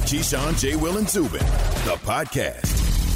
Keyshawn, J. Will, and Zubin, the podcast.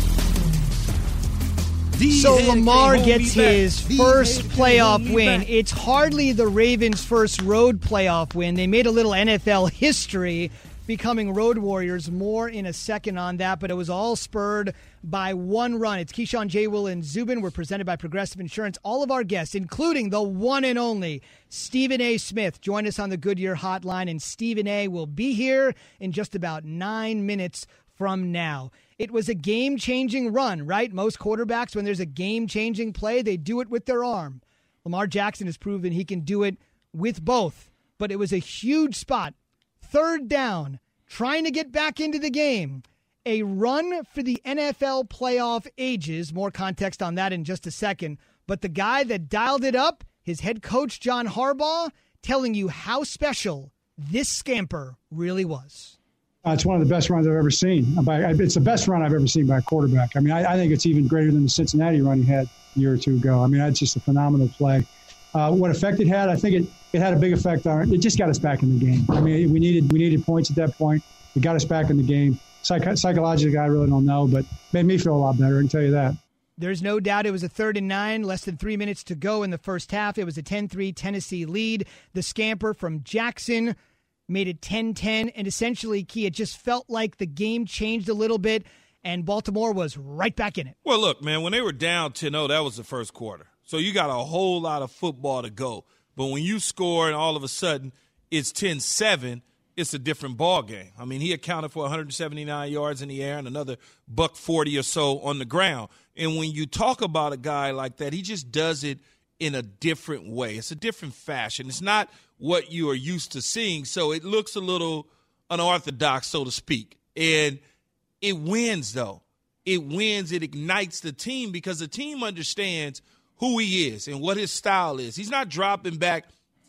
So Lamar gets his first playoff win. It's hardly the Ravens' first road playoff win. They made a little NFL history, becoming road warriors. More in a second on that, but it was all spurred by one run. It's Keyshawn, J. Will, and Zubin. We're presented by Progressive Insurance. All of our guests, including the one and only Stephen A. Smith, join us on the Goodyear Hotline, and Stephen A. will be here in just about 9 minutes from now. It was a game-changing run, right? Most quarterbacks, when there's a game-changing play, they do it with their arm. Lamar Jackson has proven he can do it with both, but it was a huge spot. Third down, trying to get back into the game. A run for the NFL playoff ages. More context on that in just a second. But the guy that dialed it up, his head coach, John Harbaugh, telling you how special this scamper really was. It's one of the best runs I've ever seen. It's the best run I've ever seen by a quarterback. I mean, I think it's even greater than the Cincinnati run he had a year or two ago. I mean, that's just a phenomenal play. What effect it had, I think it had a big effect on it. It just got us back in the game. I mean, we needed points at that point. It got us back in the game. Psychologically, I really don't know, but made me feel a lot better, I can tell you that. There's no doubt it was a 3rd and 9, less than 3 minutes to go in the first half. It was a 10-3 Tennessee lead. The scamper from Jackson made it 10-10, and essentially, Key, it just felt like the game changed a little bit, and Baltimore was right back in it. Well, look, man, when they were down 10-0, that was the first quarter. So you got a whole lot of football to go. But when you score and all of a sudden it's 10-7, it's a different ball game. I mean, he accounted for 179 yards in the air and another $140 or so on the ground. And when you talk about a guy like that, he just does it in a different way. It's a different fashion. It's not what you are used to seeing, so it looks a little unorthodox, so to speak. And it wins, though. It wins. It ignites the team because the team understands who he is and what his style is. He's not dropping back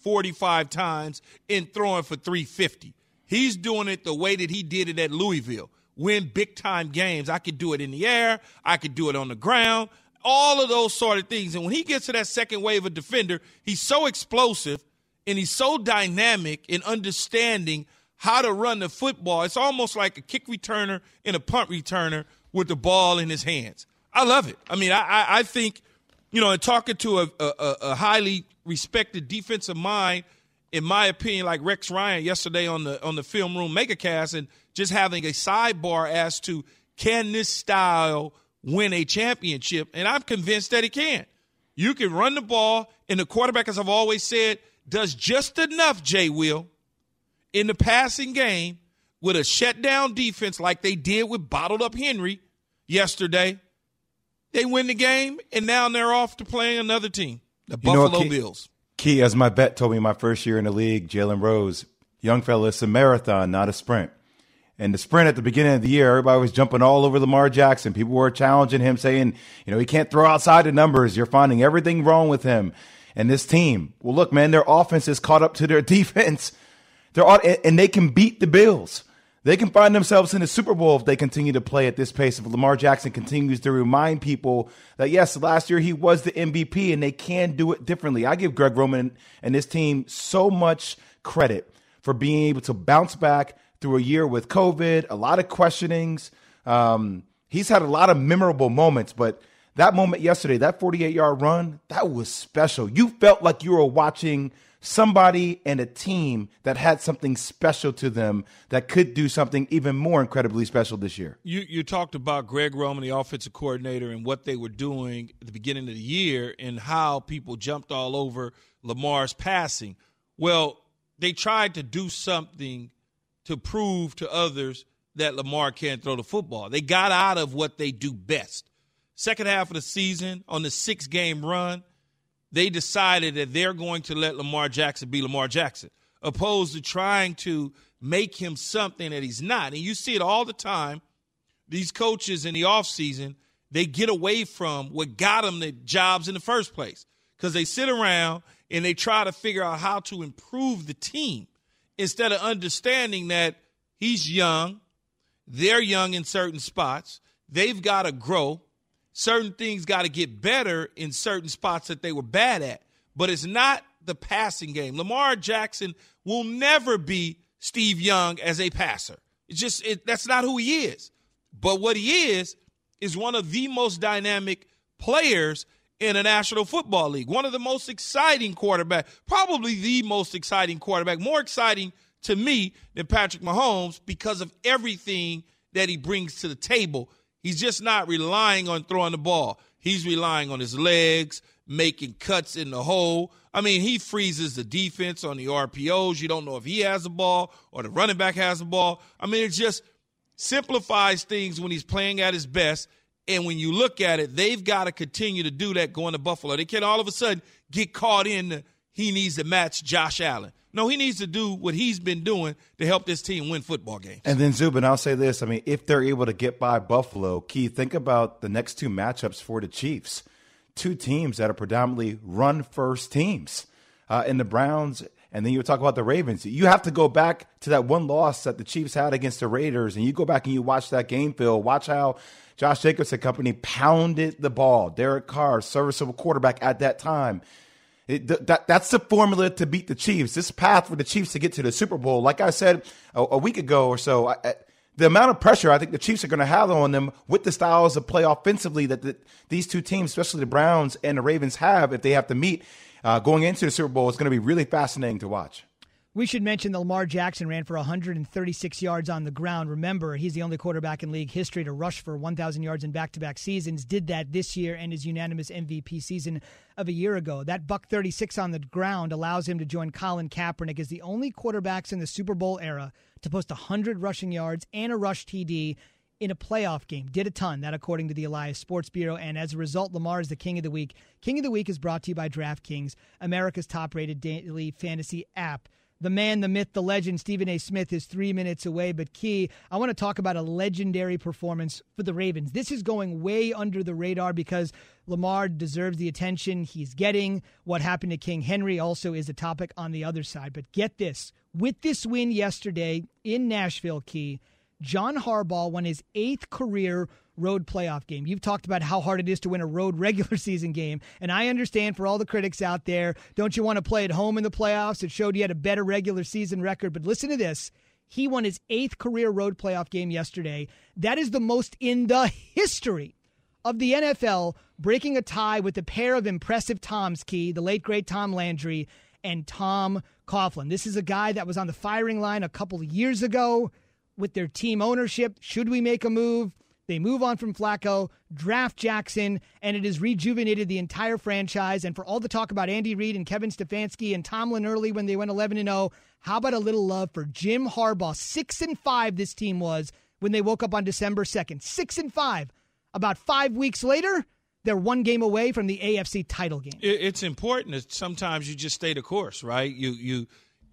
45 times and throwing for 350. He's doing it the way that he did it at Louisville. Win big-time games. I could do it in the air. I could do it on the ground. All of those sort of things. And when he gets to that second wave of defender, he's so explosive and he's so dynamic in understanding how to run the football. It's almost like a kick returner and a punt returner with the ball in his hands. I love it. I mean, I think, you know, in talking to a highly respected defensive mind, in my opinion, like Rex Ryan yesterday on the Film Room Megacast, and just having a sidebar as to can this style win a championship, and I'm convinced that it can. You can run the ball, and the quarterback, as I've always said, does just enough, Jay Will, in the passing game with a shutdown defense like they did with Bottled Up Henry yesterday. They win the game, and now they're off to playing another team, the Buffalo Bills. Key, as my vet told me my first year in the league, Jalen Rose, young fella, it's a marathon, not a sprint. And the sprint at the beginning of the year, everybody was jumping all over Lamar Jackson. People were challenging him, saying, you know, he can't throw outside the numbers. You're finding everything wrong with him. And this team, well, look, man, their offense is caught up to their defense. And they can beat the Bills. They can find themselves in the Super Bowl if they continue to play at this pace. If Lamar Jackson continues to remind people that, yes, last year he was the MVP and they can do it differently. I give Greg Roman and this team so much credit for being able to bounce back through a year with COVID, a lot of questionings. He's had a lot of memorable moments, but that moment yesterday, that 48-yard run, that was special. You felt like you were watching somebody and a team that had something special to them that could do something even more incredibly special this year. You talked about Greg Roman, the offensive coordinator, and what they were doing at the beginning of the year and how people jumped all over Lamar's passing. Well, they tried to do something to prove to others that Lamar can't throw the football. They got out of what they do best. Second half of the season, on the 6-game run, they decided that they're going to let Lamar Jackson be Lamar Jackson, opposed to trying to make him something that he's not. And you see it all the time. These coaches in the offseason, they get away from what got them the jobs in the first place because they sit around and they try to figure out how to improve the team instead of understanding that he's young, they're young in certain spots, they've got to grow. Certain things got to get better in certain spots that they were bad at. But it's not the passing game. Lamar Jackson will never be Steve Young as a passer. That's not who he is. But what he is one of the most dynamic players in the National Football League. One of the most exciting quarterbacks, probably the most exciting quarterback, more exciting to me than Patrick Mahomes because of everything that he brings to the table. He's just not relying on throwing the ball. He's relying on his legs, making cuts in the hole. I mean, he freezes the defense on the RPOs. You don't know if he has the ball or the running back has the ball. I mean, it just simplifies things when he's playing at his best. And when you look at it, they've got to continue to do that going to Buffalo. They can't all of a sudden get caught in he needs to match Josh Allen. No, he needs to do what he's been doing to help this team win football games. And then, Zubin, I'll say this. I mean, if they're able to get by Buffalo, Keith, think about the next two matchups for the Chiefs. Two teams that are predominantly run-first teams in the Browns, and then you talk about the Ravens. You have to go back to that one loss that the Chiefs had against the Raiders, and you go back and you watch that game, Phil. Watch how Josh Jacobs and company pounded the ball. Derek Carr, serviceable quarterback at that time. That's the formula to beat the Chiefs. This path for the Chiefs to get to the Super Bowl, like I said a week ago or so, the amount of pressure I think the Chiefs are going to have on them with the styles of play offensively that these two teams, especially the Browns and the Ravens, have if they have to meet going into the Super Bowl, is going to be really fascinating to watch. We should mention that Lamar Jackson ran for 136 yards on the ground. Remember, he's the only quarterback in league history to rush for 1,000 yards in back-to-back seasons. Did that this year and his unanimous MVP season of a year ago. That $136 on the ground allows him to join Colin Kaepernick as the only quarterbacks in the Super Bowl era to post 100 rushing yards and a rush TD in a playoff game. Did a ton, that according to the Elias Sports Bureau. And as a result, Lamar is the King of the Week. King of the Week is brought to you by DraftKings, America's top-rated daily fantasy app. The man, the myth, the legend, Stephen A. Smith is 3 minutes away. But Key, I want to talk about a legendary performance for the Ravens. This is going way under the radar because Lamar deserves the attention he's getting. What happened to King Henry also is a topic on the other side. But get this. With this win yesterday in Nashville, Key, John Harbaugh won his 8th career road playoff game. You've talked about how hard it is to win a road regular season game, and I understand for all the critics out there, don't you want to play at home in the playoffs? It showed you had a better regular season record, but listen to this. He won his 8th career road playoff game yesterday. That is the most in the history of the NFL, breaking a tie with a pair of impressive Toms, Key, the late, great Tom Landry and Tom Coughlin. This is a guy that was on the firing line a couple of years ago with their team ownership. Should we make a move? They move on from Flacco, draft Jackson, and it has rejuvenated the entire franchise. And for all the talk about Andy Reid and Kevin Stefanski and Tomlin early when they went 11-0, how about a little love for Jim Harbaugh? 6-5 this team was when they woke up on December 2nd. 6-5. About 5 weeks later, they're one game away from the AFC title game. It's important that sometimes you just stay the course, right? You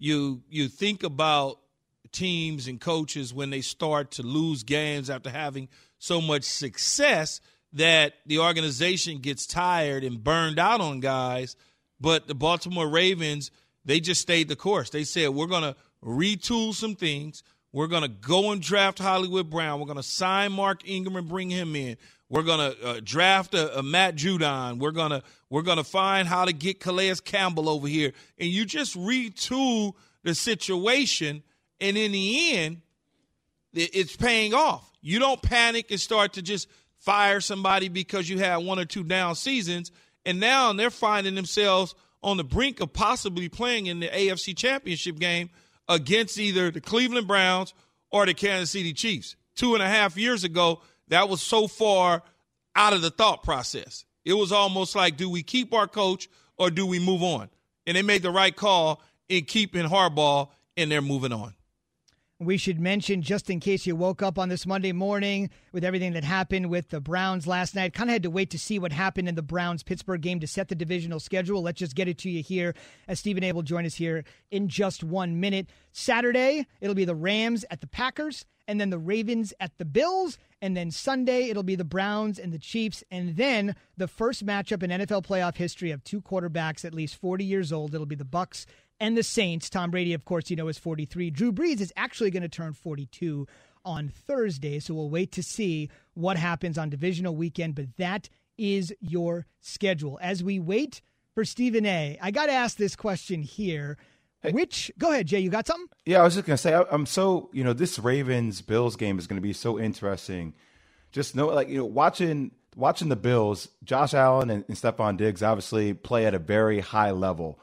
think about teams and coaches when they start to lose games after having so much success that the organization gets tired and burned out on guys. But the Baltimore Ravens, they just stayed the course. They said, we're going to retool some things. We're going to go and draft Hollywood Brown. We're going to sign Mark Ingram and bring him in. We're going to draft a Matt Judon. We're going to find how to get Calais Campbell over here. And you just retool the situation, and in the end, it's paying off. You don't panic and start to just fire somebody because you had 1 or 2 down seasons, and now they're finding themselves on the brink of possibly playing in the AFC Championship game against either the Cleveland Browns or the Kansas City Chiefs. 2.5 years ago, that was so far out of the thought process. It was almost like, do we keep our coach or do we move on? And they made the right call in keeping Harbaugh, and they're moving on. We should mention, just in case you woke up on this Monday morning with everything that happened with the Browns last night, kind of had to wait to see what happened in the Browns-Pittsburgh game to set the divisional schedule. Let's just get it to you here as Stephen A. will join us here in just 1 minute. Saturday, it'll be the Rams at the Packers, and then the Ravens at the Bills, and then Sunday, it'll be the Browns and the Chiefs, and then the first matchup in NFL playoff history of 2 quarterbacks at least 40 years old. It'll be the Bucs and the Saints. Tom Brady, of course, is 43. Drew Brees is actually going to turn 42 on Thursday, so we'll wait to see what happens on divisional weekend, but that is your schedule. As we wait for Stephen A., I got to ask this question here. Go ahead, Jay, you got something? Yeah, I was just going to say, I'm so, this Ravens-Bills game is going to be so interesting. Just watching the Bills, Josh Allen and Stephon Diggs obviously play at a very high level.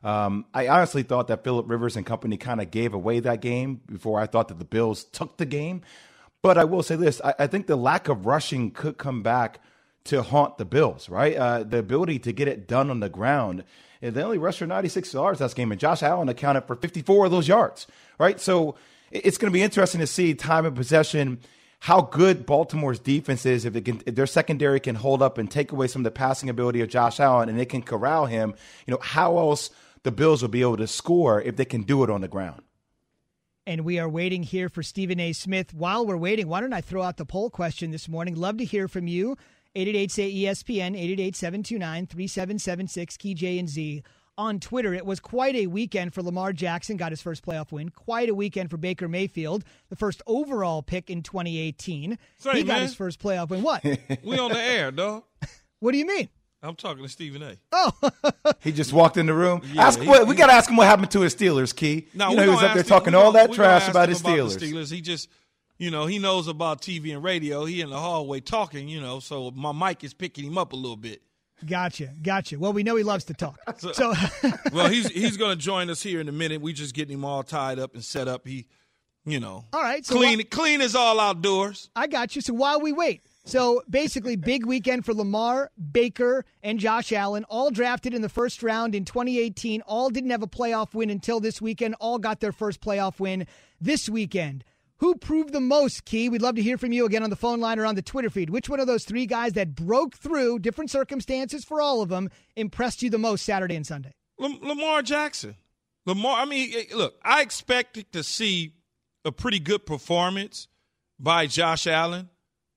I honestly thought that Phillip Rivers and company kind of gave away that game before I thought that the Bills took the game. But I will say this, I think the lack of rushing could come back to haunt the Bills, right? The ability to get it done on the ground. And they only rushed for 96 yards last game, and Josh Allen accounted for 54 of those yards, right? So it's going to be interesting to see time of possession, how good Baltimore's defense is, if their secondary can hold up and take away some of the passing ability of Josh Allen and they can corral him. How else the Bills will be able to score if they can do it on the ground. And we are waiting here for Stephen A. Smith. While we're waiting, why don't I throw out the poll question this morning? Love to hear from you. 888-SAY-ESPN, 888-729-3776, Key J and Z. On Twitter, it was quite a weekend for Lamar Jackson, got his first playoff win. Quite a weekend for Baker Mayfield, the first overall pick in 2018. He got his first playoff win. What? We on the air, dog. What do you mean? I'm talking to Stephen A. Oh. He just walked in the room. Yeah, we got to ask him what happened to his Steelers, Key. No, he was up there talking all that trash about his Steelers. He just, he knows about TV and radio. He in the hallway talking, so my mic is picking him up a little bit. Gotcha. Well, we know he loves to talk. So well, he's going to join us here in a minute. We just getting him all tied up and set up. All right. So clean as all outdoors. I got you. So while we wait. So basically, big weekend for Lamar, Baker, and Josh Allen, all drafted in the first round in 2018. All didn't have a playoff win until this weekend. All got their first playoff win this weekend. Who proved the most, Key? We'd love to hear from you again on the phone line or on the Twitter feed. Which one of those three guys that broke through, different circumstances for all of them, impressed you the most Saturday and Sunday? Lamar Jackson. Look, I expected to see a pretty good performance by Josh Allen.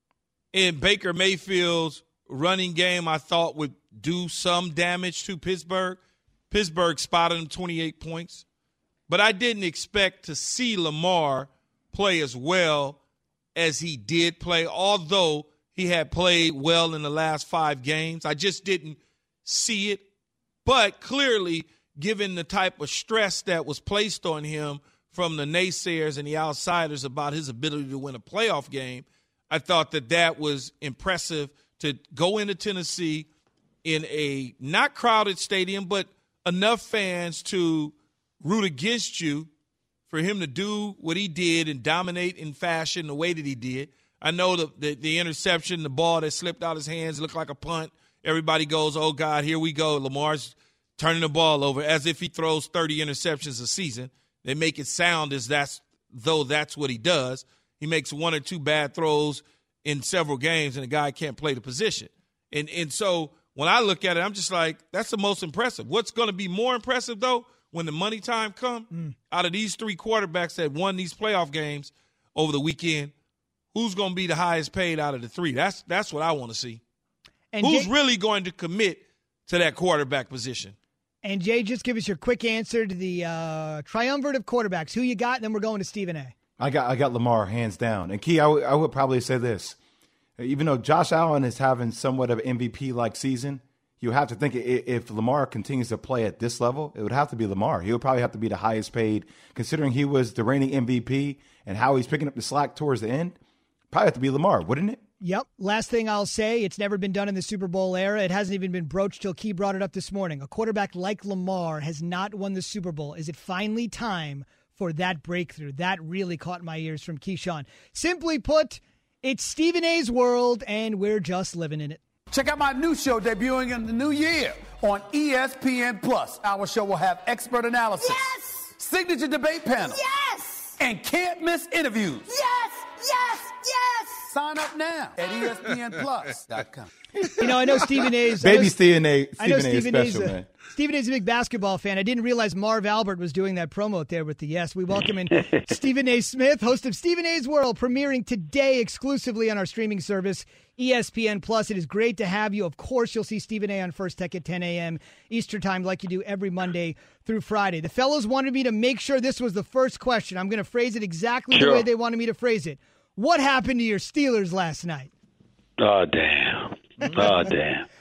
And Baker Mayfield's running game, I thought, would do some damage to Pittsburgh. Pittsburgh spotted him 28 points. But I didn't expect to see Lamar play as well as he did play, although he had played well in the last 5 games. I just didn't see it. But clearly, given the type of stress that was placed on him from the naysayers and the outsiders about his ability to win a playoff game, I thought that was impressive to go into Tennessee in a not crowded stadium, but enough fans to root against you for him to do what he did and dominate in fashion the way that he did. I know the interception, the ball that slipped out his hands looked like a punt. Everybody goes, oh, God, here we go. Lamar's turning the ball over as if he throws 30 interceptions a season. They make it sound as though that's what he does. He makes 1 or 2 bad throws in several games, and the guy can't play the position. And so when I look at it, I'm just like, that's the most impressive. What's going to be more impressive, though, when the money time comes, out of these 3 quarterbacks that won these playoff games over the weekend, who's going to be the highest paid out of the 3? That's what I want to see. And who's really going to commit to that quarterback position? And, Jay, just give us your quick answer to the triumvirate of quarterbacks. Who you got, and then we're going to Stephen A. I got Lamar hands down. And Key, I would probably say this. Even though Josh Allen is having somewhat of an MVP-like season, you have to think if Lamar continues to play at this level, it would have to be Lamar. He would probably have to be the highest paid, considering he was the reigning MVP and how he's picking up the slack towards the end. Probably have to be Lamar, wouldn't it? Yep. Last thing I'll say, it's never been done in the Super Bowl era. It hasn't even been broached till Key brought it up this morning. A quarterback like Lamar has not won the Super Bowl. Is it finally time for that breakthrough? That really caught my ears from Keyshawn. Simply put, it's Stephen A's world, and we're just living in it. Check out my new show debuting in the new year on ESPN+. Our show will have expert analysis. Yes! Signature debate panel. Yes! And can't miss interviews. Yes! Yes! Yes! Sign up now at ESPNplus.com. I know Stephen A's... Stephen A is special, man. Stephen A's a big basketball fan. I didn't realize Marv Albert was doing that promo there with the yes. We welcome in Stephen A. Smith, host of Stephen A's World, premiering today exclusively on our streaming service, ESPN+. It is great to have you. Of course, you'll see Stephen A. on First Tech at 10 a.m. Eastern Time like you do every Monday through Friday. The fellows wanted me to make sure this was the first question. I'm going to phrase it exactly the way they wanted me to phrase it. What happened to your Steelers last night? Oh, damn. Oh, damn.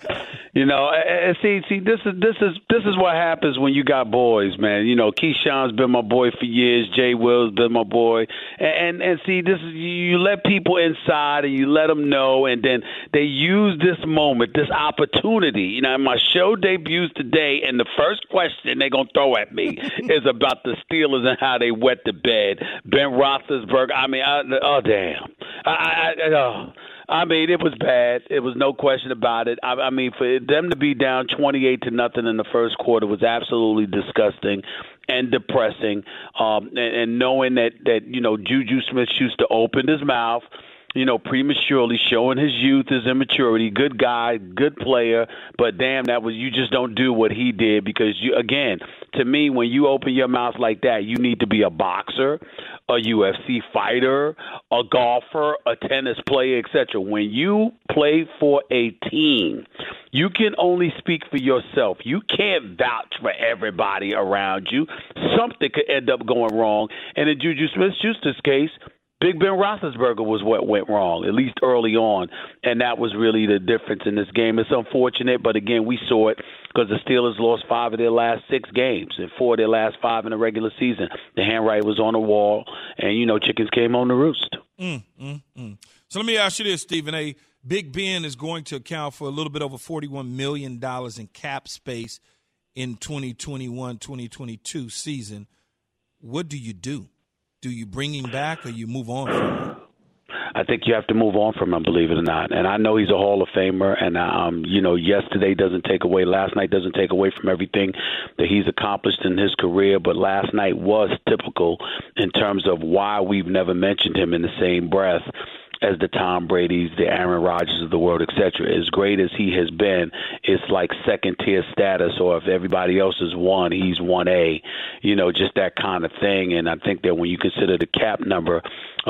You know, and see, this is what happens when you got boys, man. You know, Keyshawn's been my boy for years. Jay Will's been my boy, and see, this is you let people inside and you let them know, and then they use this moment, this opportunity. You know, my show debuts today, and the first question they're gonna throw at me is about the Steelers and how they wet the bed. Ben Roethlisberger. I mean, oh damn. I mean, it was bad. It was no question about it. I mean, for them to be down 28-0 in the first quarter was absolutely disgusting and depressing. And knowing that you know Juju Smith-Schuster opened his mouth, you know, prematurely, showing his youth, his immaturity. Good guy, good player, but damn, you just don't do what he did because again, to me, when you open your mouth like that, you need to be a boxer, a UFC fighter, a golfer, a tennis player, etc. When you play for a team, you can only speak for yourself. You can't vouch for everybody around you. Something could end up going wrong. And in Juju Smith-Schuster's case, Big Ben Roethlisberger was what went wrong, at least early on, and that was really the difference in this game. It's unfortunate, but again, we saw it because the Steelers lost 5 of their last 6 games and 4 of their last 5 in the regular season. The handwriting was on the wall, and, you know, chickens came home to roost. So let me ask you this, Stephen A. Big Ben is going to account for a little bit over $41 million in cap space in 2021-2022 season. What do you do? Do you bring him back or you move on from him? I think you have to move on from him, believe it or not. And I know he's a Hall of Famer, and, you know, yesterday doesn't take away, last night doesn't take away from everything that he's accomplished in his career, but last night was typical in terms of why we've never mentioned him in the same breath as the Tom Brady's, the Aaron Rodgers of the world, etc. As great as he has been, it's like second-tier status, or if everybody else is 1, he's 1A, you know, just that kind of thing. And I think that when you consider the cap number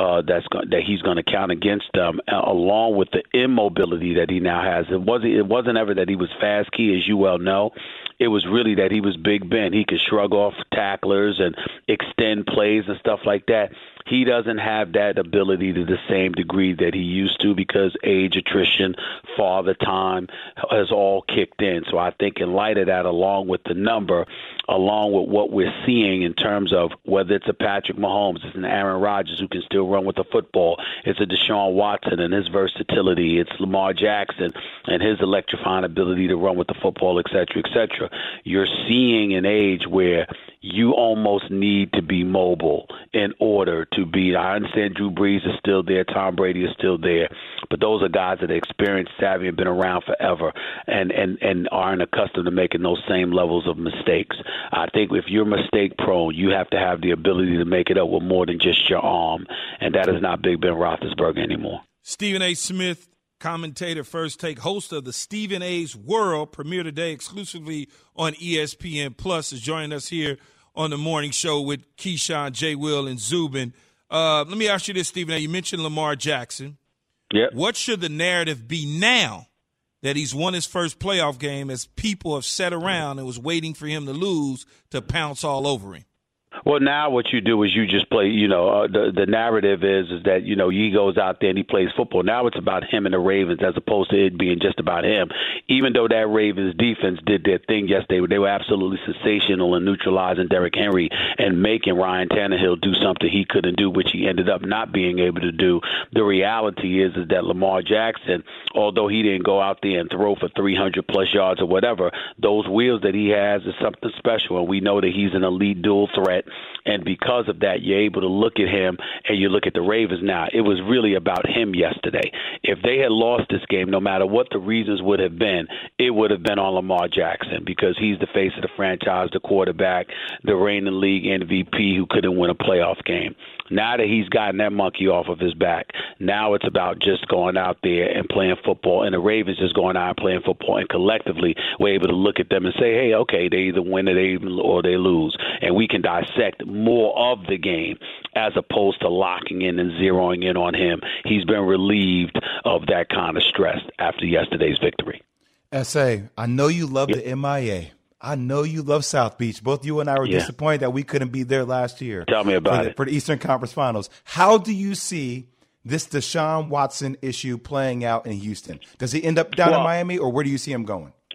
that he's going to count against them, along with the immobility that he now has, it wasn't ever that he was fast key, as you well know. It was really that he was Big Ben. He could shrug off tacklers and extend plays and stuff like that. He doesn't have that ability to the same degree that he used to because age, attrition, father time has all kicked in. So I think in light of that, along with the number, along with what we're seeing in terms of whether it's a Patrick Mahomes, it's an Aaron Rodgers who can still run with the football, it's a Deshaun Watson and his versatility, it's Lamar Jackson and his electrifying ability to run with the football, et cetera, you're seeing an age where you almost need to be mobile in order to be. I understand Drew Brees is still there, Tom Brady is still there, but those are guys that are experienced, savvy, and been around forever and aren't accustomed to making those same levels of mistakes. I think if you're mistake prone, you have to have the ability to make it up with more than just your arm, and that is not Big Ben Roethlisberger anymore. Stephen A. Smith, commentator, First Take, host of the Stephen A's World, premiere today exclusively on ESPN Plus, is joining us here on the morning show with Keyshawn, J. Will, and Zubin. Let me ask you this, Stephen A. You mentioned Lamar Jackson. Yep. What should the narrative be now that he's won his first playoff game, as people have sat around and was waiting for him to lose to pounce all over him? Well, now what you do is you just play, you know, the narrative is that, you know, he goes out there and he plays football. Now it's about him and the Ravens as opposed to it being just about him. Even though that Ravens defense did their thing yesterday, they were absolutely sensational in neutralizing Derrick Henry and making Ryan Tannehill do something he couldn't do, which he ended up not being able to do. The reality is that Lamar Jackson, although he didn't go out there and throw for 300-plus yards or whatever, those wheels that he has is something special, and we know that he's an elite dual threat. And because of that, you're able to look at him and you look at the Ravens now. It was really about him yesterday. If they had lost this game, no matter what the reasons would have been, it would have been on Lamar Jackson because he's the face of the franchise, the quarterback, the reigning league MVP who couldn't win a playoff game. Now that he's gotten that monkey off of his back, now it's about just going out there and playing football, and the Ravens just going out and playing football, and collectively we're able to look at them and say, hey, okay, they either win or they lose, and we can dissect more of the game as opposed to locking in and zeroing in on him. He's been relieved of that kind of stress after yesterday's victory. S.A., I know you love the MIA. I know you love South Beach. Both you and I were disappointed that we couldn't be there last year. Tell me about it. For the Eastern Conference Finals. How do you see this Deshaun Watson issue playing out in Houston? Does he end up down in Miami, or where do you see him going?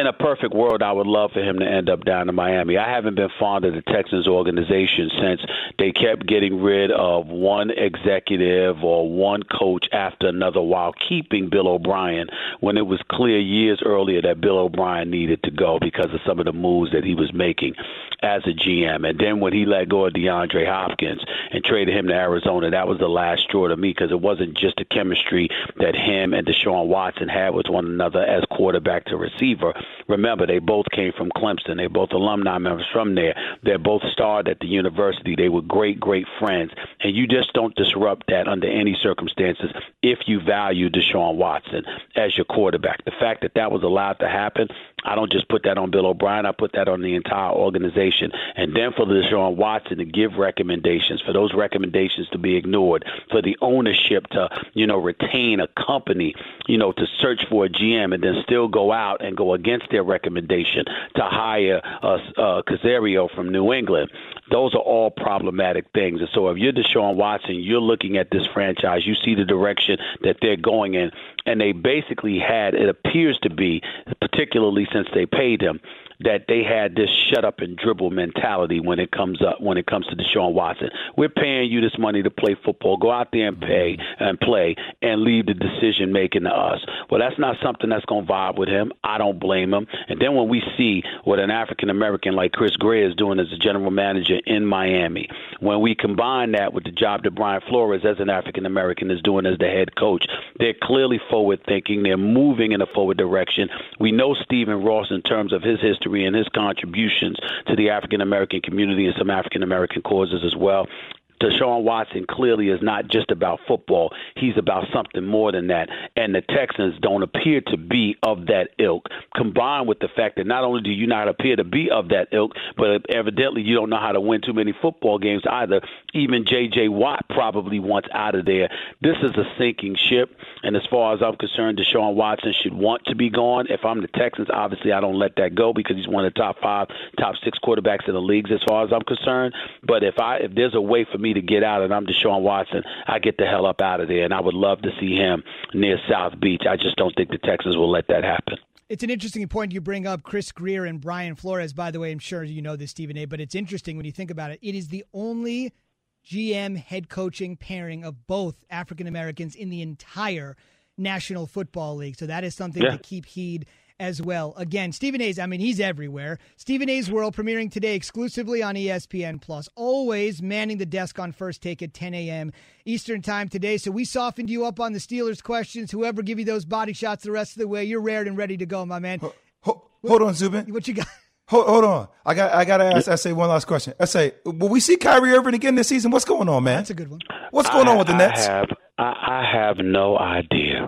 In a perfect world, I would love for him to end up down in Miami. I haven't been fond of the Texans organization since they kept getting rid of one executive or one coach after another while keeping Bill O'Brien when it was clear years earlier that Bill O'Brien needed to go because of some of the moves that he was making as a GM. And then when he let go of DeAndre Hopkins and traded him to Arizona, that was the last straw to me because it wasn't just the chemistry that him and Deshaun Watson had with one another as quarterback to receiver. Remember, they both came from Clemson. They're both alumni members from there. They're both starred at the university. They were great, great friends. And you just don't disrupt that under any circumstances if you value Deshaun Watson as your quarterback. The fact that that was allowed to happen, I don't just put that on Bill O'Brien. I put that on the entire organization. And then for Deshaun Watson to give recommendations, for those recommendations to be ignored, for the ownership to, retain a company, to search for a GM and then still go out and go against their recommendation to hire Caserio from New England. Those are all problematic things. And so if you're Deshaun Watson, you're looking at this franchise, you see the direction that they're going in, and they basically had, it appears to be, particularly since they paid him, that they had this shut up and dribble mentality when it comes to Deshaun Watson. We're paying you this money to play football. Go out there and play and leave the decision making to us. Well, that's not something that's going to vibe with him. I don't blame him. And then when we see what an African American like Chris Greer is doing as a general manager in Miami, when we combine that with the job that Brian Flores as an African American is doing as the head coach, they're clearly forward thinking. They're moving in a forward direction. We know Stephen Ross in terms of his history and his contributions to the African-American community and some African-American causes as well. Deshaun Watson clearly is not just about football. He's about something more than that. And the Texans don't appear to be of that ilk, combined with the fact that not only do you not appear to be of that ilk, but evidently you don't know how to win too many football games either. Even J.J. Watt probably wants out of there. This is a sinking ship. And as far as I'm concerned, Deshaun Watson should want to be gone. If I'm the Texans, obviously I don't let that go because he's one of the top 5, top 6 quarterbacks in the leagues as far as I'm concerned. But if there's a way for me to get out and I'm Deshaun Watson, I get the hell up out of there, and I would love to see him near South Beach. I just don't think the Texans will let that happen. It's an interesting point you bring up, Chris Greer and Brian Flores. By the way, I'm sure you know this, Stephen A., but it's interesting when you think about it. It is the only GM head coaching pairing of both African Americans in the entire National Football League. So that is something to keep heed as well. Again, Stephen A's, he's everywhere. Stephen A's World premiering today exclusively on ESPN+. Always manning the desk on First Take at 10 a.m. Eastern time today. So we softened you up on the Steelers questions. Whoever give you those body shots the rest of the way, you're rared and ready to go, my man. Hold on, Zubin. What you got? Hold on. I got to ask Essay one last question. Essay, will we see Kyrie Irving again this season? What's going on, man? That's a good one. What's going on with the Nets? I have no idea.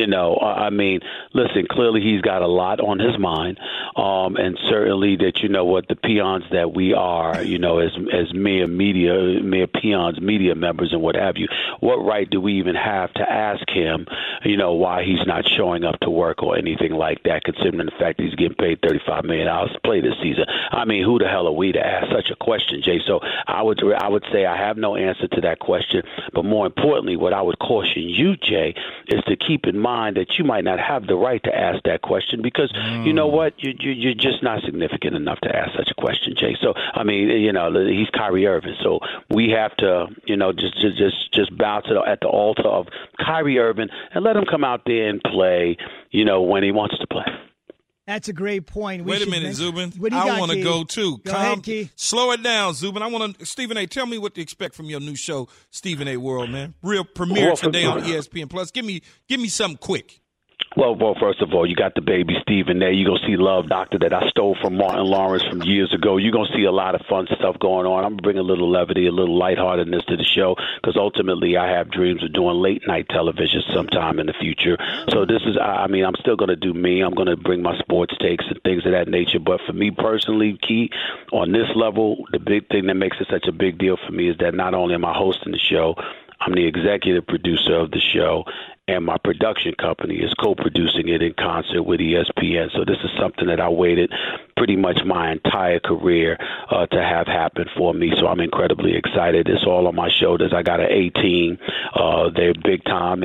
Listen, clearly he's got a lot on his mind. And certainly that, the peons that we are, as mere peons, media members and what have you, what right do we even have to ask him, why he's not showing up to work or anything like that, considering the fact that he's getting paid $35 million to play this season? Who the hell are we to ask such a question, Jay? So I would say I have no answer to that question. But more importantly, what I would caution you, Jay, is to keep in mind that you might not have the right to ask that question because you know what? You're just not significant enough to ask such a question, Jay. So, he's Kyrie Irving. So we have to, just bow at the altar of Kyrie Irving and let him come out there and play, when he wants to play. That's a great point. Wait a minute, Zubin. I want to go, too. Go ahead, Key. Slow it down, Zubin. Stephen A., tell me what to expect from your new show, Stephen A. World, man. Real premiere today on ESPN+. Give me something quick. Well, first of all, you got the baby Stephen there. You're going to see Love Doctor that I stole from Martin Lawrence from years ago. You're going to see a lot of fun stuff going on. I'm going to bring a little levity, a little lightheartedness to the show because ultimately I have dreams of doing late-night television sometime in the future. So this is, I'm still going to do me. I'm going to bring my sports takes and things of that nature. But for me personally, Key, on this level, the big thing that makes it such a big deal for me is that not only am I hosting the show, I'm the executive producer of the show, and my production company is co-producing it in concert with ESPN. So this is something that I waited pretty much my entire career to have happen for me. So I'm incredibly excited. It's all on my shoulders. I got an A-team. They're big time, and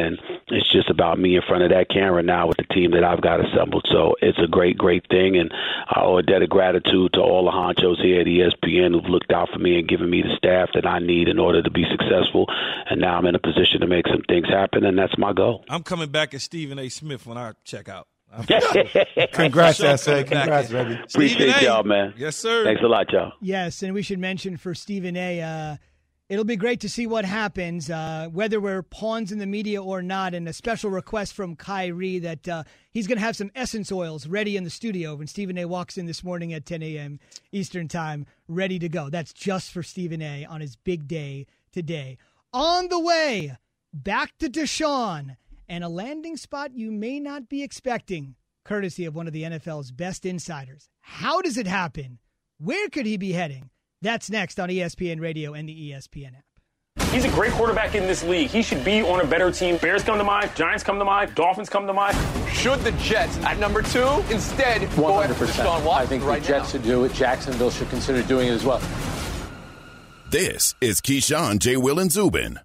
It's just about me in front of that camera now with the team that I've got assembled. So it's a great, great thing, and I owe a debt of gratitude to all the honchos here at ESPN who've looked out for me and given me the staff that I need in order to be successful. And now I'm in a position to make some things happen, and that's my goal. I'm coming back as Stephen A. Smith when I check out. Congrats, S.A. Congrats, baby. Appreciate y'all, man. Yes, sir. Thanks a lot, y'all. Yes, and we should mention for Stephen A., it'll be great to see what happens, whether we're pawns in the media or not, and a special request from Kyrie that he's going to have some essence oils ready in the studio when Stephen A. walks in this morning at 10 a.m. Eastern Time, ready to go. That's just for Stephen A. on his big day today. On the way, back to Deshaun, and a landing spot you may not be expecting, courtesy of one of the NFL's best insiders. How does it happen? Where could he be heading? That's next on ESPN Radio and the ESPN app. He's a great quarterback in this league. He should be on a better team. Bears come to mind. Giants come to mind. Dolphins come to mind. Should the Jets at number 2 instead go after Deshaun Watson? I think the Jets should do it. Jacksonville should consider doing it as well. This is Keyshawn, J. Will, and Zubin.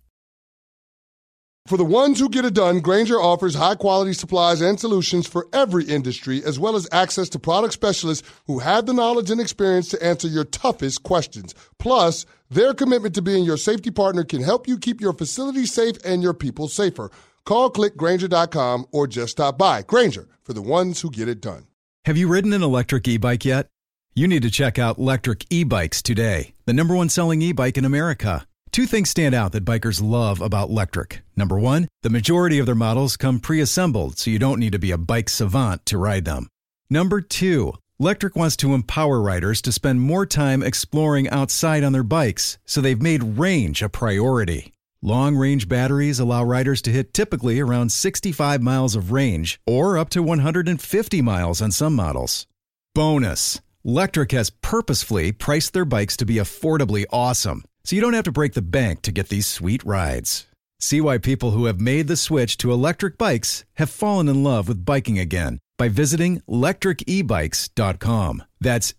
For the ones who get it done, Grainger offers high-quality supplies and solutions for every industry, as well as access to product specialists who have the knowledge and experience to answer your toughest questions. Plus, their commitment to being your safety partner can help you keep your facility safe and your people safer. Call, click Grainger.com, or just stop by. Grainger, for the ones who get it done. Have you ridden an electric e-bike yet? You need to check out Electric E-Bikes today, the #1 selling e-bike in America. Two things stand out that bikers love about Electric. Number one, the majority of their models come pre-assembled, so you don't need to be a bike savant to ride them. Number two, Electric wants to empower riders to spend more time exploring outside on their bikes, so they've made range a priority. Long-range batteries allow riders to hit typically around 65 miles of range, or up to 150 miles on some models. Bonus, Electric has purposefully priced their bikes to be affordably awesome, so you don't have to break the bank to get these sweet rides. See why people who have made the switch to electric bikes have fallen in love with biking again by visiting lectricebikes.com. That's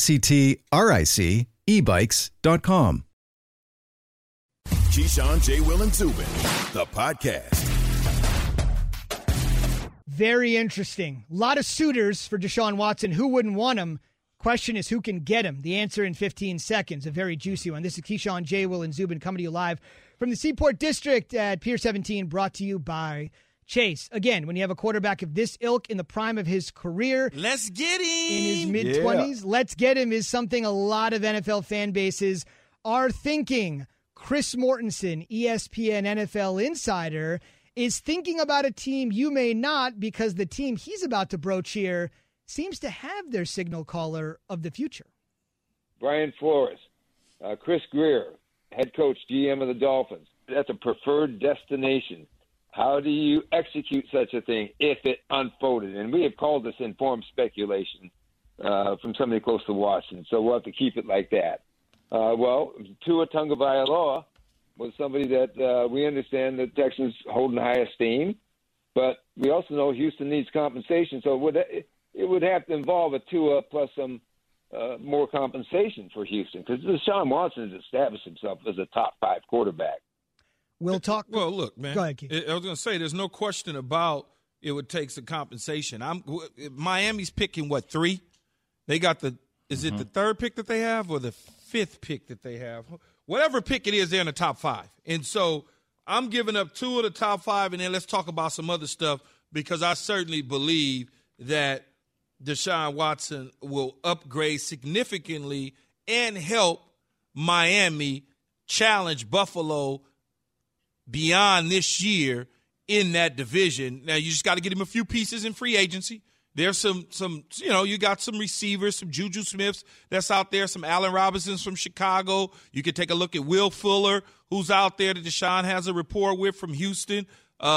LECTRIC ebikes.com. Keyshawn, J. Will, and Zubin, the podcast. Very interesting. A lot of suitors for Deshaun Watson. Who wouldn't want him? Question is who can get him? The answer in 15 seconds. A very juicy one. This is Keyshawn, J. Will, and Zubin coming to you live from the Seaport District at Pier 17, brought to you by Chase. Again, when you have a quarterback of this ilk in the prime of his career, let's get him in his mid-20s. Let's get him is something a lot of NFL fan bases are thinking. Chris Mortensen, ESPN NFL insider, is thinking about a team you may not, because the team he's about to broach here seems to have their signal caller of the future. Brian Flores, Chris Greer, head coach, GM of the Dolphins. That's a preferred destination. How do you execute such a thing if it unfolded? And we have called this informed speculation from somebody close to Washington, so we'll have to keep it like that. Tua Tagovailoa was somebody that we understand that Texans hold in high esteem, but we also know Houston needs compensation, so it would have to involve a Tua plus some more compensation for Houston, because Deshaun Watson has established himself as a top 5 quarterback. We'll talk. Well, look, man. Go ahead, Keith. I was going to say, there's no question about it would take some compensation. Miami's picking, 3? They got is it the 3rd pick that they have or the 5th pick that they have? Whatever pick it is, they're in the top 5. And so I'm giving up 2 of the top 5, and then let's talk about some other stuff, because I certainly believe that Deshaun Watson will upgrade significantly and help Miami challenge Buffalo beyond this year in that division. Now, you just got to get him a few pieces in free agency. There's some you got some receivers, some Juju Smiths that's out there, some Allen Robinsons from Chicago. You can take a look at Will Fuller, who's out there that Deshaun has a rapport with from Houston.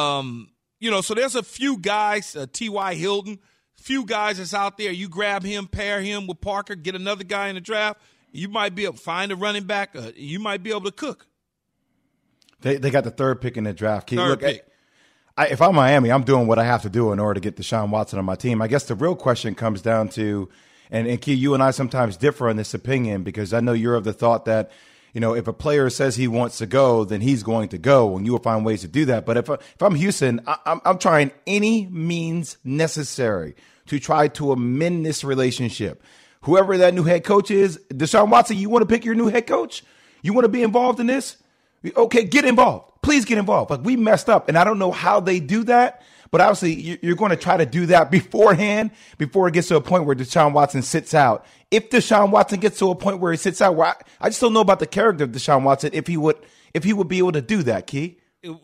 So there's a few guys, T.Y. Hilton, few guys that's out there. You grab him, pair him with Parker, get another guy in the draft. You might be able to find a running back. You might be able to cook. They got the 3rd pick in the draft. Third pick. If I'm Miami, I'm doing what I have to do in order to get Deshaun Watson on my team. I guess the real question comes down to, and Key, you and I sometimes differ on this opinion, because I know you're of the thought that if a player says he wants to go, then he's going to go, and you will find ways to do that. But if I'm Houston, I'm trying any means necessary to try to amend this relationship. Whoever that new head coach is, Deshaun Watson, you want to pick your new head coach? You want to be involved in this? Okay, get involved. Please get involved. Like, we messed up, and I don't know how they do that, but obviously you're going to try to do that beforehand before it gets to a point where Deshaun Watson sits out. If Deshaun Watson gets to a point where he sits out, where I just don't know about the character of Deshaun Watson, if he would be able to do that, Key.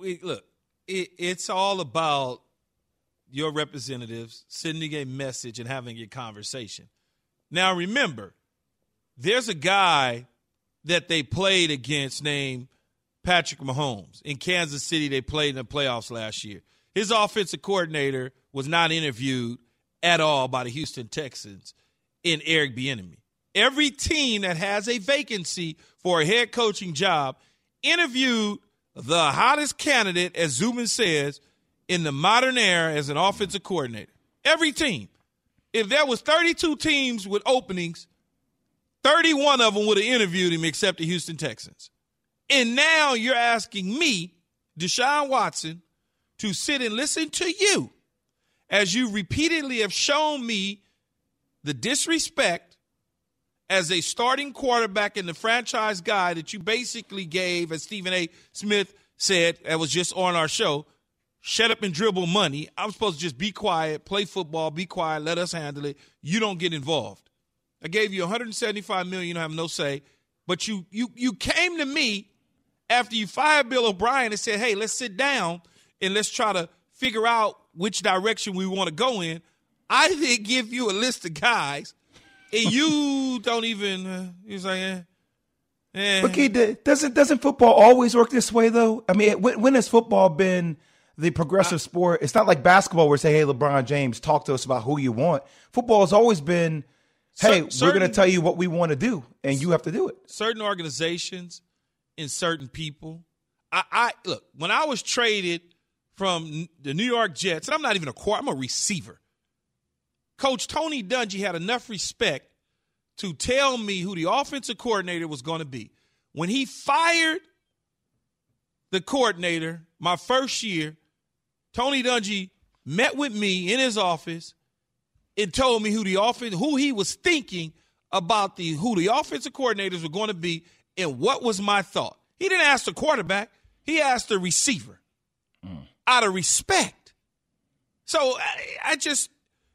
It's all about your representatives sending a message and having a conversation. Now, remember, there's a guy that they played against named Patrick Mahomes. In Kansas City, they played in the playoffs last year. His offensive coordinator was not interviewed at all by the Houston Texans in Eric Bieniemy. Every team that has a vacancy for a head coaching job interviewed the hottest candidate, as Zubin says, in the modern era as an offensive coordinator. Every team. If there was 32 teams with openings, 31 of them would have interviewed him except the Houston Texans. And now you're asking me, Deshaun Watson, to sit and listen to you as you repeatedly have shown me the disrespect as a starting quarterback and the franchise guy that you basically gave, as Stephen A. Smith said, that was just on our show, shut up and dribble money. I'm supposed to just be quiet, play football, be quiet, let us handle it. You don't get involved. I gave you $175 million, you don't have no say. But you came to me after you fired Bill O'Brien and said, hey, let's sit down and let's try to figure out which direction we want to go in. I didn't give you a list of guys, and you don't even you're like, But doesn't football always work this way, though? I mean, when has football been the progressive sport? It's not like basketball where say, hey, LeBron James, talk to us about who you want. Football has always been, hey, we're going to tell you what we want to do, and you have to do it. Certain organizations and certain people. I look, when I was traded from the New York Jets, and I'm not even I'm a receiver. Coach Tony Dungy had enough respect to tell me who the offensive coordinator was going to be. When he fired the coordinator my first year, Tony Dungy met with me in his office and told me who he was thinking about who the offensive coordinators were going to be and what was my thought. He didn't ask the quarterback. He asked the receiver out of respect. So I just,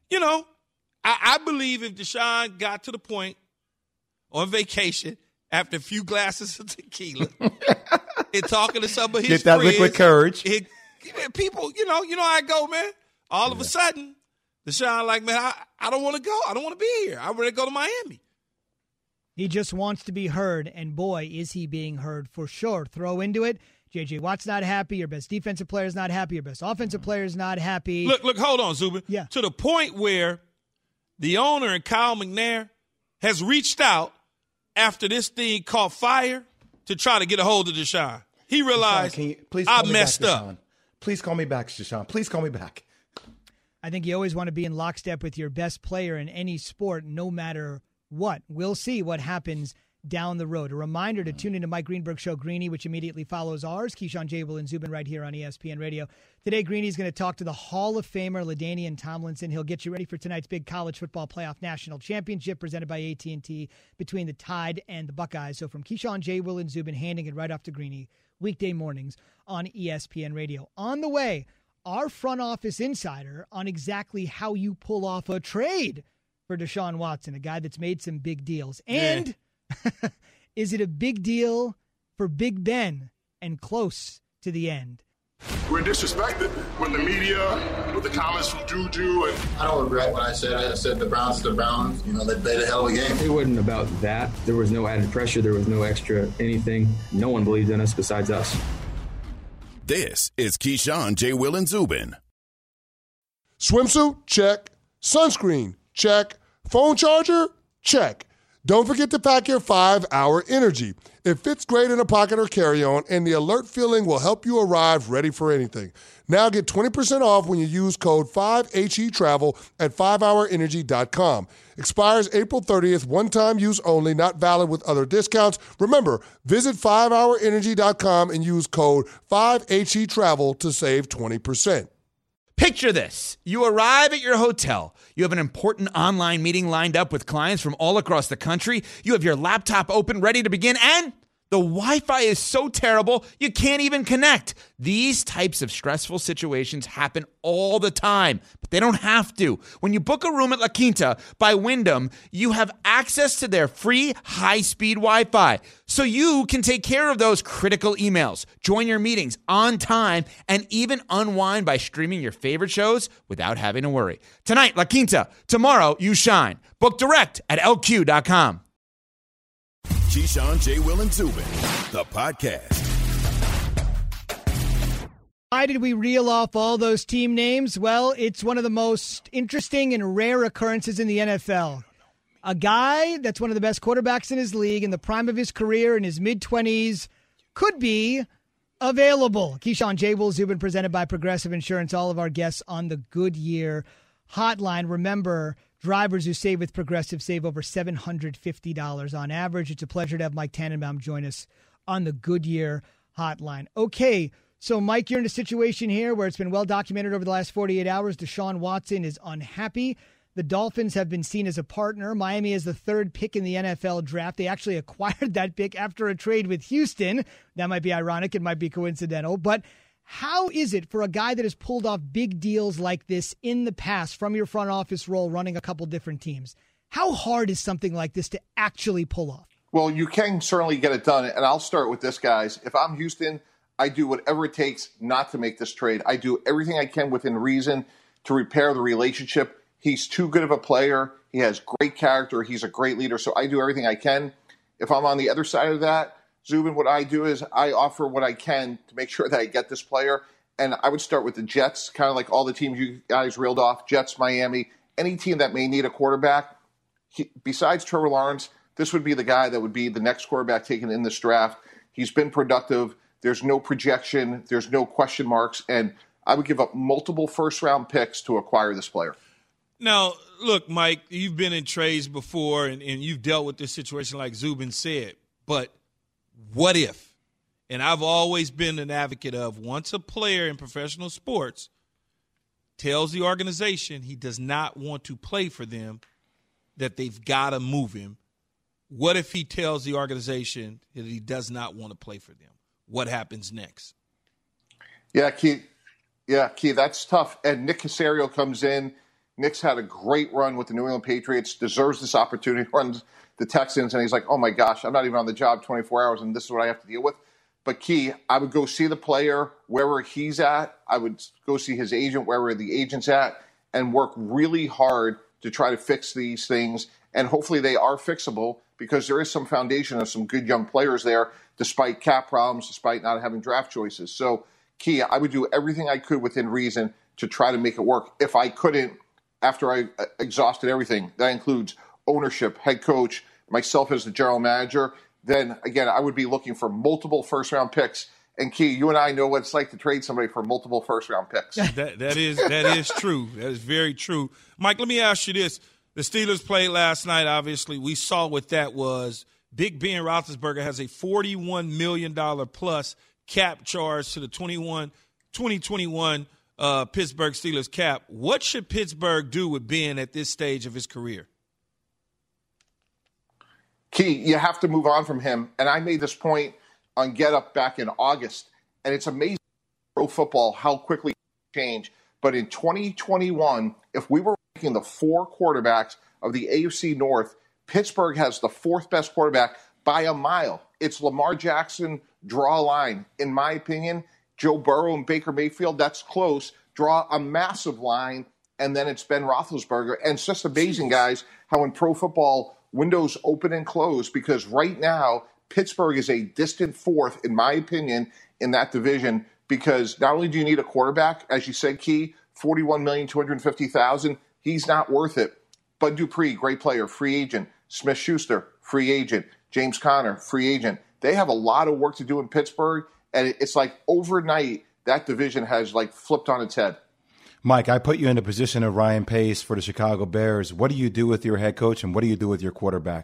I believe if Deshaun got to the point on vacation after a few glasses of tequila and talking to some of his friends. Get that friends, liquid courage. People, you know how I go, man. All of a sudden, Deshaun like, man, I don't want to go. I don't want to be here. I'm ready to go to Miami. He just wants to be heard, and boy, is he being heard for sure. Throw into it. J.J. Watt's not happy. Your best defensive player is not happy. Your best offensive player is not happy. Look, hold on, Zubin. Yeah. To the point where the owner and Kyle McNair has reached out after this thing caught fire to try to get a hold of Deshaun. He realized, Deshaun, I messed up. Please call me back, Deshaun. Please call me back. I think you always want to be in lockstep with your best player in any sport, no matter what. We'll see what happens down the road. A reminder to tune into Mike Greenberg's show, Greeny, which immediately follows ours. Keyshawn, J. Will, and Zubin right here on ESPN Radio. Today, Greeny's going to talk to the Hall of Famer, LaDainian Tomlinson. He'll get you ready for tonight's big college football playoff national championship presented by AT&T between the Tide and the Buckeyes. So from Keyshawn, J. Will, and Zubin, handing it right off to Greeny, weekday mornings on ESPN Radio. On the way, our front office insider on exactly how you pull off a trade for Deshaun Watson, a guy that's made some big deals. And is it a big deal for Big Ben and close to the end? We're disrespected with the media, with the comments from Juju. And I don't regret what I said. I said the Browns are the Browns. They played a hell of a game. It wasn't about that. There was no added pressure. There was no extra anything. No one believed in us besides us. This is Keyshawn, J. Will, and Zubin. Swimsuit? Check. Sunscreen? Check. Phone charger? Check. Don't forget to pack your 5-Hour Energy. It fits great in a pocket or carry-on, and the alert feeling will help you arrive ready for anything. Now get 20% off when you use code 5HETRAVEL at 5hourenergy.com. Expires April 30th, one-time use only, not valid with other discounts. Remember, visit 5hourenergy.com and use code 5HETRAVEL to save 20%. Picture this. You arrive at your hotel. You have an important online meeting lined up with clients from all across the country. You have your laptop open, ready to begin, and the Wi-Fi is so terrible, you can't even connect. These types of stressful situations happen all the time, but they don't have to. When you book a room at La Quinta by Wyndham, you have access to their free high-speed Wi-Fi, so you can take care of those critical emails, join your meetings on time, and even unwind by streaming your favorite shows without having to worry. Tonight, La Quinta. Tomorrow, you shine. Book direct at LQ.com. Keyshawn, J. Will, and Zubin, the podcast. Why did we reel off all those team names? Well, it's one of the most interesting and rare occurrences in the NFL. A guy that's one of the best quarterbacks in his league, in the prime of his career, in his mid-20s, could be available. Keyshawn, J. Will, Zubin, presented by Progressive Insurance. All of our guests on the Goodyear hotline. Remember, drivers who save with Progressive save over $750 on average. It's a pleasure to have Mike Tannenbaum join us on the Goodyear hotline. Okay, so Mike, you're in a situation here where it's been well documented over the last 48 hours. Deshaun Watson is unhappy. The Dolphins have been seen as a partner. Miami is the third pick in the NFL draft. They actually acquired that pick after a trade with Houston. That might be ironic. It might be coincidental. But how is it for a guy that has pulled off big deals like this in the past from your front office role running a couple different teams? How hard is something like this to actually pull off? Well, you can certainly get it done. And I'll start with this, guys. If I'm Houston, I do whatever it takes not to make this trade. I do everything I can within reason to repair the relationship. He's too good of a player. He has great character. He's a great leader. So I do everything I can. If I'm on the other side of that, Zubin, what I do is I offer what I can to make sure that I get this player. And I would start with the Jets, kind of like all the teams you guys reeled off, Jets, Miami, any team that may need a quarterback. Besides Trevor Lawrence, this would be the guy that would be the next quarterback taken in this draft. He's been productive. There's no projection. There's no question marks. And I would give up multiple first-round picks to acquire this player. Now, look, Mike, you've been in trades before, and you've dealt with this situation like Zubin said. But what if? And I've always been an advocate of once a player in professional sports tells the organization he does not want to play for them, that they've got to move him. What if he tells the organization that he does not want to play for them? What happens next? Yeah, Keith, that's tough. And Nick Caserio comes in. Nick's had a great run with the New England Patriots, deserves this opportunity, runs the Texans, and he's like, oh, my gosh, I'm not even on the job 24 hours, and this is what I have to deal with. But, Key, I would go see the player wherever he's at. I would go see his agent wherever the agent's at and work really hard to try to fix these things. And hopefully they are fixable because there is some foundation of some good young players there despite cap problems, despite not having draft choices. So, Key, I would do everything I could within reason to try to make it work. If I couldn't, after I exhausted everything, that includes ownership, head coach, myself as the general manager, then, again, I would be looking for multiple first-round picks. And, Key, you and I know what it's like to trade somebody for multiple first-round picks. That is true. That is very true. Mike, let me ask you this. The Steelers played last night, obviously. We saw what that was. Big Ben Roethlisberger has a $41 million plus cap charge to the 2021 Pittsburgh Steelers cap. What should Pittsburgh do with Ben at this stage of his career? Key, you have to move on from him. And I made this point on Get Up back in August. And it's amazing pro football how quickly it changed. But in 2021, if we were ranking the four quarterbacks of the AFC North, Pittsburgh has the fourth best quarterback by a mile. It's Lamar Jackson, draw a line. In my opinion, Joe Burrow and Baker Mayfield, that's close. Draw a massive line, and then it's Ben Roethlisberger. And it's just amazing, guys, how in pro football windows open and close, because right now Pittsburgh is a distant fourth, in my opinion, in that division, because not only do you need a quarterback, as you said, Key, $41,250,000, he's not worth it. Bud Dupree, great player, free agent. Smith-Schuster, free agent. James Conner, free agent. They have a lot of work to do in Pittsburgh, and it's like overnight that division has like flipped on its head. Mike, I put you in the position of Ryan Pace for the Chicago Bears. What do you do with your head coach, and what do you do with your quarterback?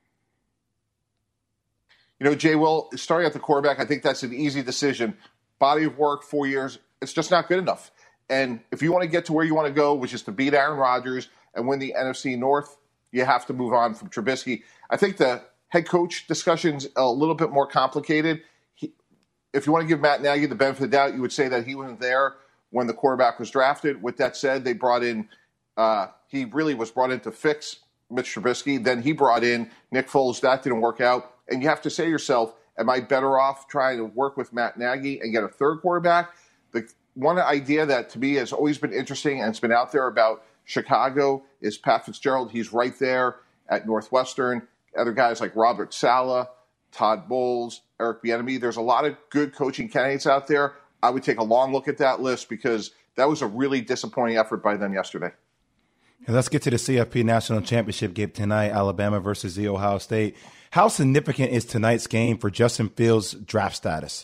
Jay Will, starting at the quarterback, I think that's an easy decision. Body of work, 4 years, it's just not good enough. And if you want to get to where you want to go, which is to beat Aaron Rodgers and win the NFC North, you have to move on from Trubisky. I think the head coach discussion's a little bit more complicated. If you want to give Matt Nagy the benefit of the doubt, you would say that he wasn't there when the quarterback was drafted. With that said, they brought in, he really was brought in to fix Mitch Trubisky. Then he brought in Nick Foles. That didn't work out. And you have to say to yourself, am I better off trying to work with Matt Nagy and get a third quarterback? The one idea that to me has always been interesting and it's been out there about Chicago is Pat Fitzgerald. He's right there at Northwestern. Other guys like Robert Saleh, Todd Bowles, Eric Bieniemy. There's a lot of good coaching candidates out there. I would take a long look at that list because that was a really disappointing effort by them yesterday. And let's get to the CFP National Championship game tonight, Alabama versus the Ohio State. How significant is tonight's game for Justin Fields' draft status?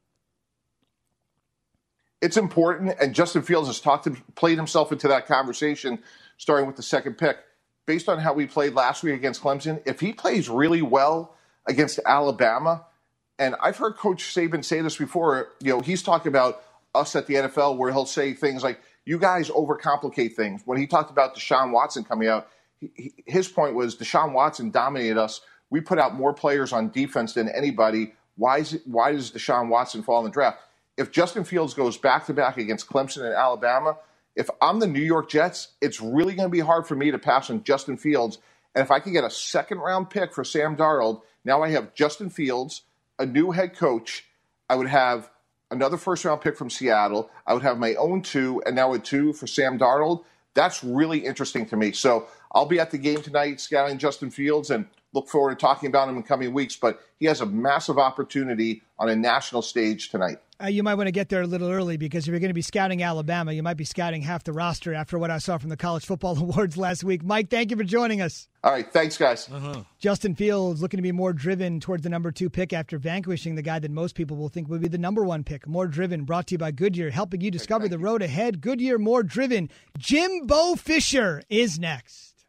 It's important, and Justin Fields has played himself into that conversation, starting with the second pick. Based on how we played last week against Clemson, if he plays really well against Alabama, and I've heard Coach Saban say this before, he's talking about us at the NFL where he'll say things like, you guys overcomplicate things. When he talked about Deshaun Watson coming out, his point was Deshaun Watson dominated us. We put out more players on defense than anybody. Why does Deshaun Watson fall in the draft? If Justin Fields goes back-to-back against Clemson and Alabama, if I'm the New York Jets, it's really going to be hard for me to pass on Justin Fields. And if I could get a second-round pick for Sam Darnold, now I have Justin Fields, a new head coach. I would have another first-round pick from Seattle. I would have my own 2, and now a 2 for Sam Darnold. That's really interesting to me. So I'll be at the game tonight scouting Justin Fields and look forward to talking about him in coming weeks. But he has a massive opportunity on a national stage tonight. You might want to get there a little early because if you're going to be scouting Alabama, you might be scouting half the roster after what I saw from the College Football Awards last week. Mike, thank you for joining us. All right. Thanks, guys. Justin Fields looking to be more driven towards the number 2 pick after vanquishing the guy that most people will think would be the number 1 pick. More Driven, brought to you by Goodyear, helping you discover the road ahead. Goodyear, more driven. Jimbo Fisher is next.